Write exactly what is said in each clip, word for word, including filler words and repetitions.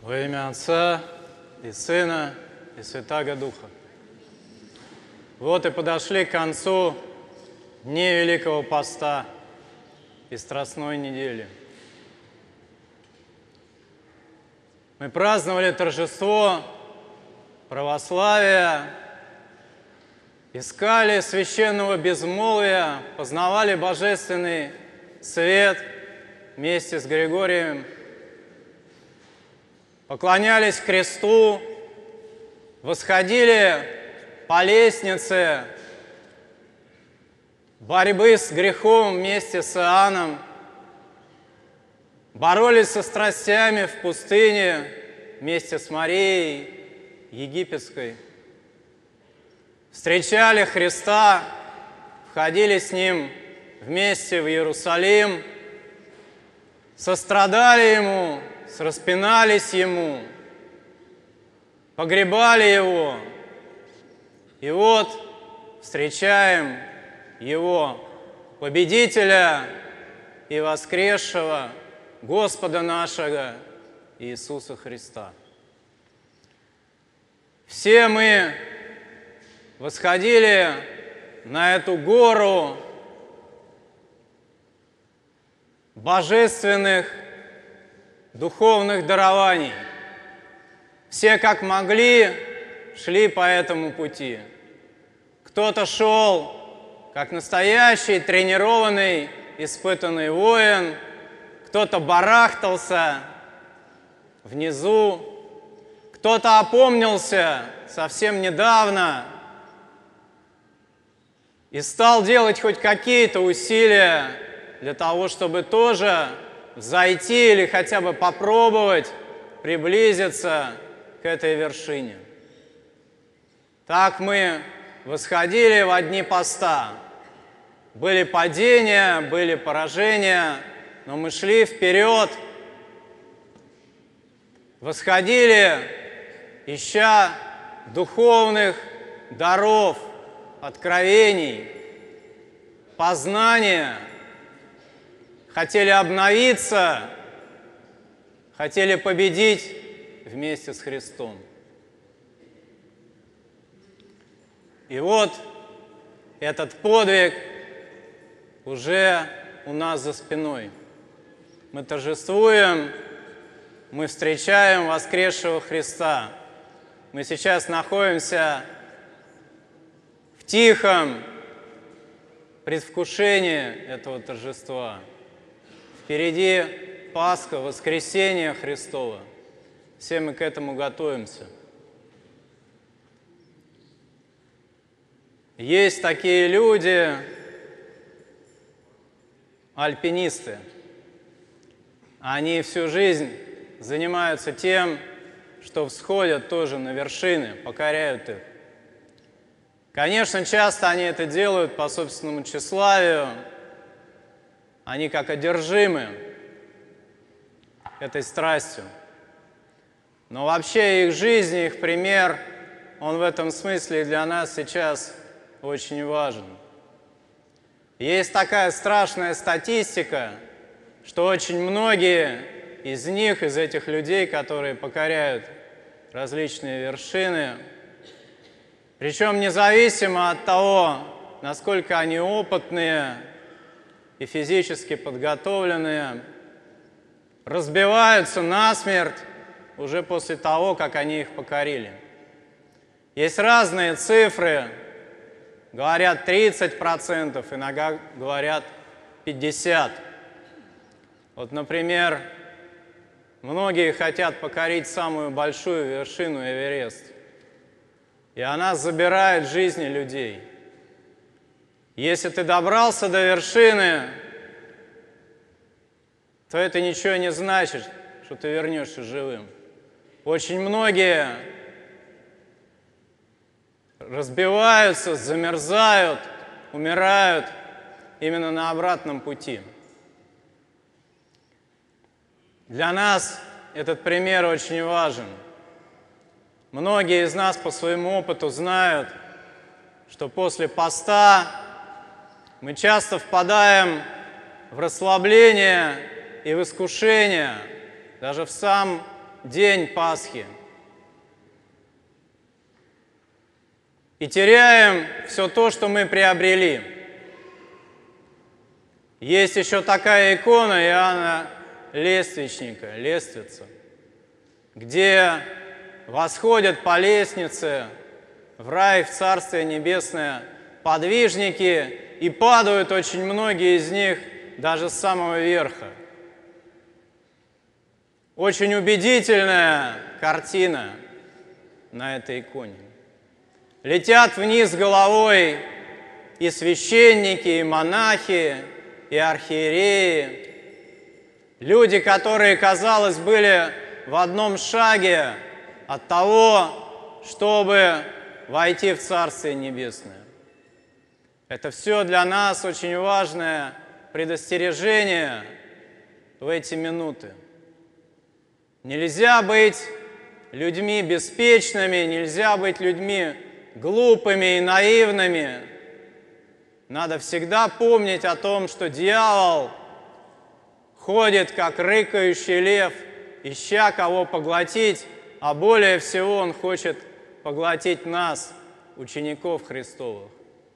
Во имя Отца и Сына и Святаго Духа. Вот и подошли к концу дни Великого Поста и Страстной недели. Мы праздновали торжество православия, искали священного безмолвия, познавали божественный свет вместе с Григорием, поклонялись кресту, восходили по лестнице борьбы с грехом вместе с Иоанном, боролись со страстями в пустыне вместе с Марией Египетской, встречали Христа, входили с Ним вместе в Иерусалим, сострадали Ему, распинались Ему, погребали Его, и вот встречаем Его, победителя и воскресшего Господа нашего Иисуса Христа. Все мы восходили на эту гору божественных духовных дарований. Все, как могли, шли по этому пути. Кто-то шел, как настоящий, тренированный, испытанный воин, кто-то барахтался внизу, кто-то опомнился совсем недавно и стал делать хоть какие-то усилия для того, чтобы тоже зайти или хотя бы попробовать приблизиться к этой вершине. Так мы восходили в дни поста. Были падения, были поражения, но мы шли вперед, восходили, ища духовных даров, откровений, познания, хотели обновиться, хотели победить вместе с Христом. И вот этот подвиг уже у нас за спиной. Мы торжествуем, мы встречаем воскресшего Христа. Мы сейчас находимся в тихом предвкушении этого торжества. Впереди Пасха, воскресение Христово. Все мы к этому готовимся. Есть такие люди, альпинисты. Они всю жизнь занимаются тем, что всходят тоже на вершины, покоряют их. Конечно, часто они это делают по собственному тщеславию. Они как одержимы этой страстью. Но вообще их жизнь, их пример, он в этом смысле для нас сейчас очень важен. Есть такая страшная статистика, что очень многие из них, из этих людей, которые покоряют различные вершины, причем независимо от того, насколько они опытные и физически подготовленные, разбиваются насмерть уже после того, как они их покорили. Есть разные цифры, говорят тридцать процентов, иногда говорят пятьдесят процентов. Вот, например, многие хотят покорить самую большую вершину Эверест, и она забирает жизни людей. Если ты добрался до вершины, то это ничего не значит, что ты вернешься живым. Очень многие разбиваются, замерзают, умирают именно на обратном пути. Для нас этот пример очень важен. Многие из нас по своему опыту знают, что после поста мы часто впадаем в расслабление и в искушение, даже в сам день Пасхи. И теряем все то, что мы приобрели. Есть еще такая икона Иоанна Лествичника, Лествица, где восходят по лестнице в рай, в Царствие Небесное подвижники, и падают очень многие из них даже с самого верха. Очень убедительная картина на этой иконе. Летят вниз головой и священники, и монахи, и архиереи, люди, которые, казалось, были в одном шаге от того, чтобы войти в Царствие Небесное. Это все для нас очень важное предостережение в эти минуты. Нельзя быть людьми беспечными, нельзя быть людьми глупыми и наивными. Надо всегда помнить о том, что дьявол ходит, как рыкающий лев, ища кого поглотить, а более всего он хочет поглотить нас, учеников Христовых.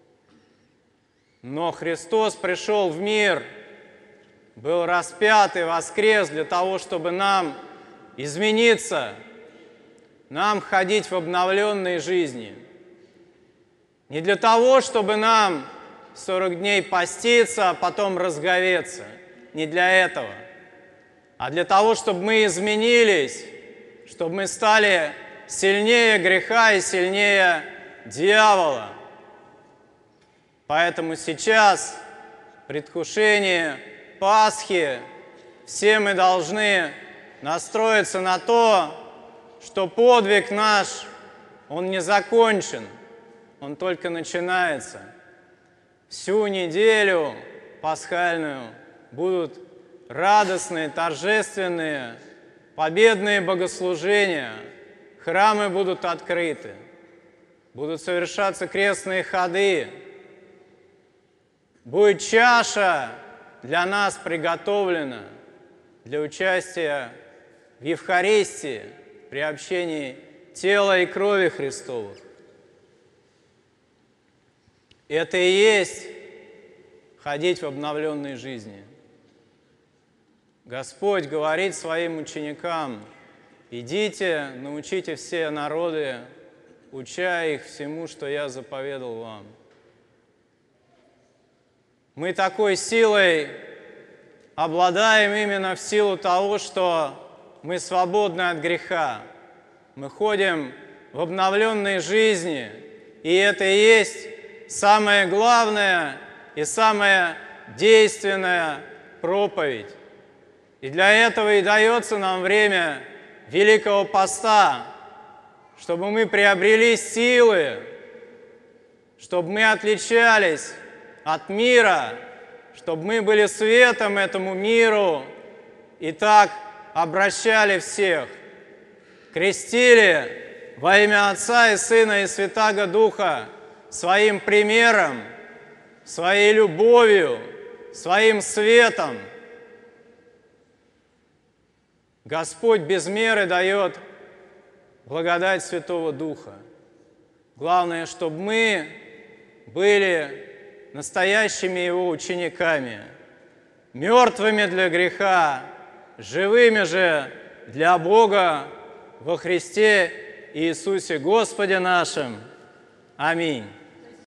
Но Христос пришел в мир, был распят и воскрес для того, чтобы нам измениться, нам ходить в обновленной жизни. Не для того, чтобы нам сорок дней поститься, а потом разговеться. Не для этого. А для того, чтобы мы изменились, чтобы мы стали сильнее греха и сильнее дьявола. Поэтому сейчас, в предвкушении Пасхи, все мы должны настроиться на то, что подвиг наш, он не закончен, он только начинается. Всю неделю пасхальную будут радостные, торжественные, победные богослужения, храмы будут открыты, будут совершаться крестные ходы, будет чаша для нас приготовлена для участия в Евхаристии, при общении тела и крови Христовых. Это и есть ходить в обновленной жизни. Господь говорит своим ученикам: идите, научите все народы, уча их всему, что я заповедал вам. Мы такой силой обладаем именно в силу того, что мы свободны от греха. Мы ходим в обновленной жизни, и это и есть самое главное и самая действенная проповедь. И для этого и дается нам время Великого Поста, чтобы мы приобрели силы, чтобы мы отличались от мира, чтобы мы были светом этому миру и так обращали всех, крестили во имя Отца и Сына и Святаго Духа своим примером, своей любовью, своим светом. Господь без меры дает благодать Святого Духа. Главное, чтобы мы были настоящими Его учениками, мертвыми для греха, живыми же для Бога во Христе Иисусе Господе нашим. Аминь.